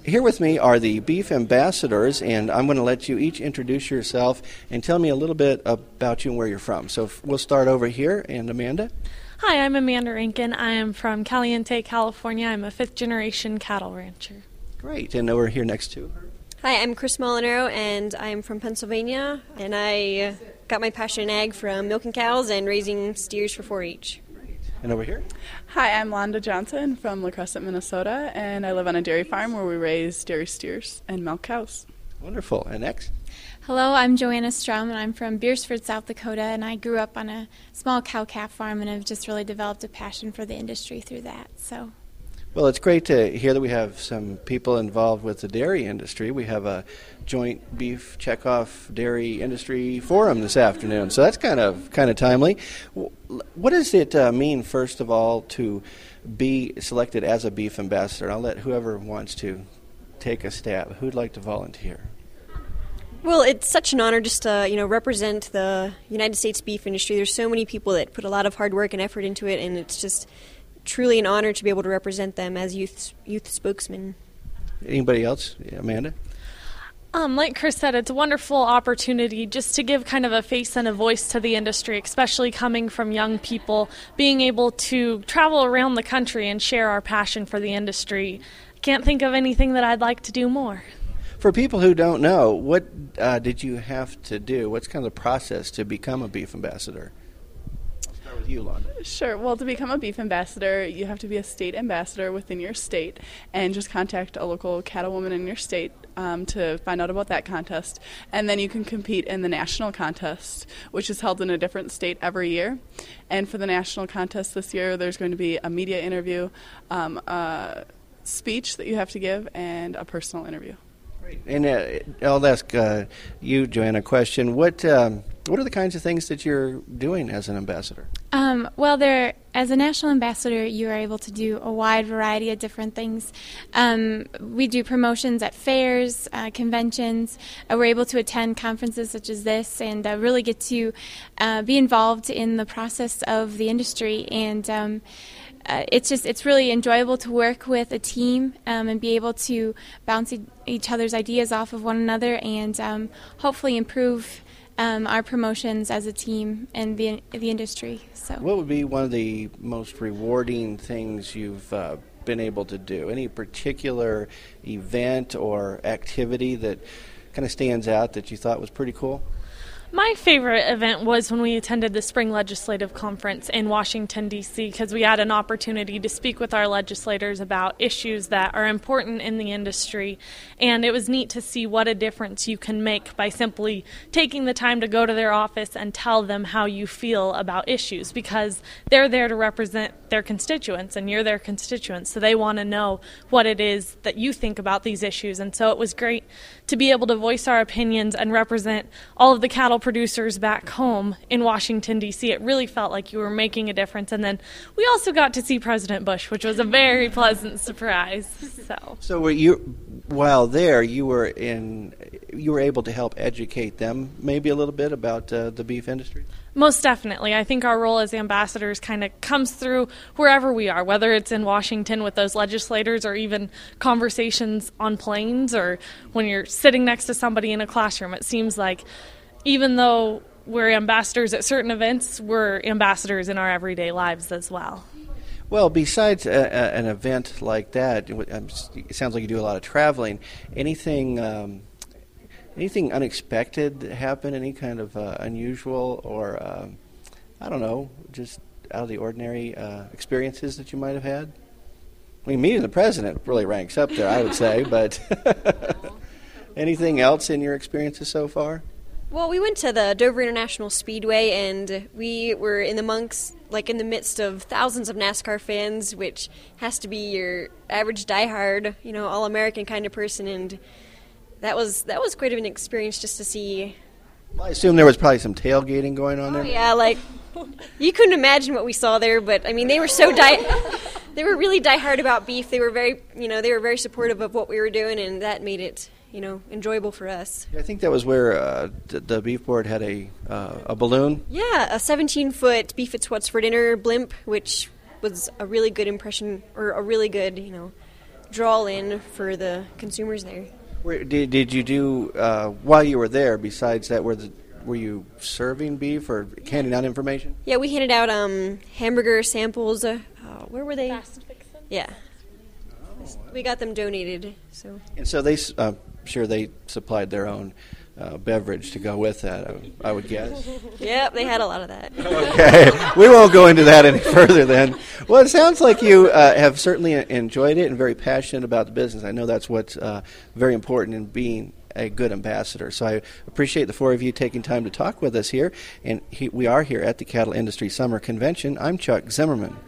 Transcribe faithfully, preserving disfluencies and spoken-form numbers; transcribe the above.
here with me are the beef ambassadors, and I'm going to let you each introduce yourself and tell me a little bit about you and where you're from. So we'll start over here, and Amanda. Hi, I'm Amanda Rankin. I am from Caliente, California. I'm a fifth-generation cattle rancher. Great, and over here next to her. Hi, I'm Chris Molinaro, and I'm from Pennsylvania, and I got my passion in ag from milking cows and raising steers for four H. And over here? Hi, I'm Londa Johnson from La Crescent, Minnesota, and I live on a dairy farm where we raise dairy steers and milk cows. Wonderful. And next? Hello, I'm Joanna Strum, and I'm from Beersford, South Dakota, and I grew up on a small cow-calf farm, and I've just really developed a passion for the industry through that. So. Well, it's great to hear that we have some people involved with the dairy industry. We have a joint beef checkoff dairy industry forum this afternoon, so that's kind of kind of timely. What does it uh, mean, first of all, to be selected as a beef ambassador? I'll let whoever wants to take a stab. Who'd like to volunteer? Well, it's such an honor just to, you know, represent the United States beef industry. There's so many people that put a lot of hard work and effort into it, and it's just truly an honor to be able to represent them as youth youth spokesman. Anybody else? Yeah, Amanda? Um, like Chris said, it's a wonderful opportunity just to give kind of a face and a voice to the industry, especially coming from young people, being able to travel around the country and share our passion for the industry. Can't think of anything that I'd like to do more. For people who don't know, what uh, did you have to do? What's kind of the process to become a beef ambassador? With you, Londa. Sure. Well, to become a beef ambassador, you have to be a state ambassador within your state and just contact a local cattlewoman in your state um, to find out about that contest. And then you can compete in the national contest, which is held in a different state every year. And for the national contest this year, there's going to be a media interview, um, a speech that you have to give, and a personal interview. Great. And uh, I'll ask uh, you, Joanna, a question. What um, what are the kinds of things that you're doing as an ambassador? Um, well, there, as a national ambassador, you are able to do a wide variety of different things. Um, we do promotions at fairs, uh, conventions. Uh, we're able to attend conferences such as this and uh, really get to uh, be involved in the process of the industry. And um, uh, it's just it's really enjoyable to work with a team um, and be able to bounce e- each other's ideas off of one another and um, hopefully improve Um, our promotions as a team and the the industry. So, what would be one of the most rewarding things you've uh, been able to do? Any particular event or activity that kind of stands out that you thought was pretty cool? My favorite event was when we attended the Spring Legislative Conference in Washington, D C, because we had an opportunity to speak with our legislators about issues that are important in the industry, and it was neat to see what a difference you can make by simply taking the time to go to their office and tell them how you feel about issues, because they're there to represent their constituents, and you're their constituents, so they want to know what it is that you think about these issues. And so it was great to be able to voice our opinions and represent all of the cattle producers back home in Washington, D C. It really felt like you were making a difference. And then we also got to see President Bush, which was a very pleasant surprise. So, so were you, while there, you were in, you were able to help educate them maybe a little bit about uh, the beef industry? Most definitely. I think our role as ambassadors kind of comes through wherever we are, whether it's in Washington with those legislators or even conversations on planes or when you're sitting next to somebody in a classroom. It seems like even though we're ambassadors at certain events, we're ambassadors in our everyday lives as well. Well, besides a, a, an event like that, it sounds like you do a lot of traveling. Anything um, anything unexpected happen? Any kind of uh, unusual or, uh, I don't know, just out of the ordinary uh, experiences that you might have had? I mean, meeting the president really ranks up there, I would say, but anything else in your experiences so far? Well, we went to the Dover International Speedway, and we were in the monks, like in the midst of thousands of NASCAR fans, which has to be your average diehard, you know, all-American kind of person, and that was that was quite of an experience just to see. Well, I assume there was probably some tailgating going on Oh, there. yeah, like you couldn't imagine what we saw there, but I mean, they were so die, they were really diehard about beef. They were very, you know, they were very supportive of what we were doing, and that made it, you know, enjoyable for us. I think that was where uh, the, the beef board had a uh, a balloon. Yeah, a seventeen-foot Beef It's What's for Dinner blimp, which was a really good impression, or a really good, you know, draw in for the consumers there. Where, did did you do uh, while you were there? Besides that, were the were you serving beef or handing out information? Yeah, we handed out um, hamburger samples. Uh, uh, where were they? Fast fixin'? Yeah, we got them donated. So And so they, s- uh, sure, they supplied their own uh, beverage to go with that. I, would- I would guess. yep, they had a lot of that. Okay, we won't go into that any further then. Well, it sounds like you uh, have certainly enjoyed it and very passionate about the business. I know that's what's uh, very important in being a good ambassador. So I appreciate the four of you taking time to talk with us here. And he, we are here at the Cattle Industry Summer Convention. I'm Chuck Zimmerman.